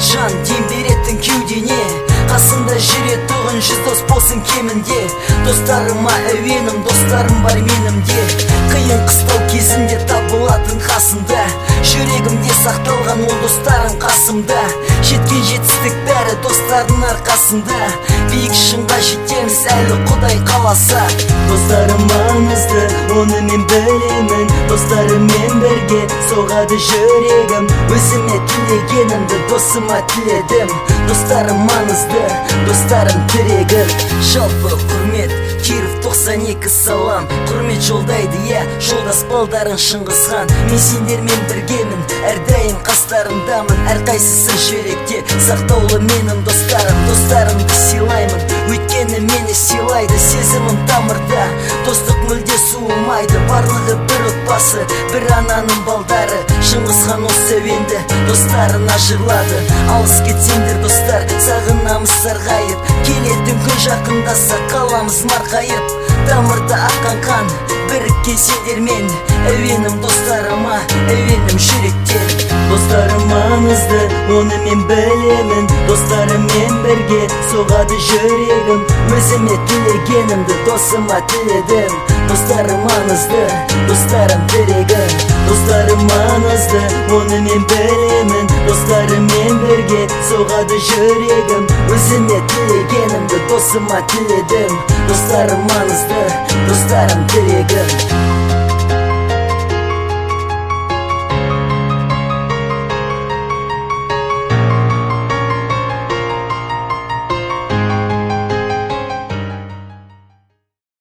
жан дем беретін кеудене, қасында жүретұғын 100 дос болсын кемінде. Достарыма әуенім, достарым бар менімде. Қиын қыстау кезінде табылатын қасында, жүрегімде сақталған ол достарым қасымда. Жеткен жетістік бәрі достардың арқасында. Биік шыңға жетеміз әлі Құдай қаласа. Достарым маңызды, оны мен білемін. Достарыммен бірге соғады жүрегім. Өзіме тілегенімді досыма тіледім. Достарым маңызды, достарым тірегім. Жалпы құрмет, Киров 92 салам. Құрмет жолдайды, жолдас балдарың Шыңғысхан. Мен сендермен біргемін, әрдайым қастарындамын. Әрқайсысы жүректе сақтаулы менің достарым. Достарымды сыйлаймын, өйткені мені сыйлайды. Сезімім тамырда, достық мүлде суымайды. Барлығы бір отбасы, бір ананың балдары. Шыңғысхан осы әуенді достарына жырлады. Алыс кетсеңдер достар, сағынамыз сарғайып. Келетін күн жақындаса қаламыз марқайып. Тамырда аққан қан, біріккен сендермен. Әуенім достарыма, әуенім жүректен. Достарым маңызды, оны мен білемін. Достарыммен бірге соғады жүрегім. Өзіме тілегенімді досыма тіледім. Достарым маңызды, достарым тірегім. Достарым маңызды, оны мен білемін. Достарыммен бірге соғады жүрегім. Өзіме тілегенімді досыма тіледім. Достарым маңызды, достарым тірегім.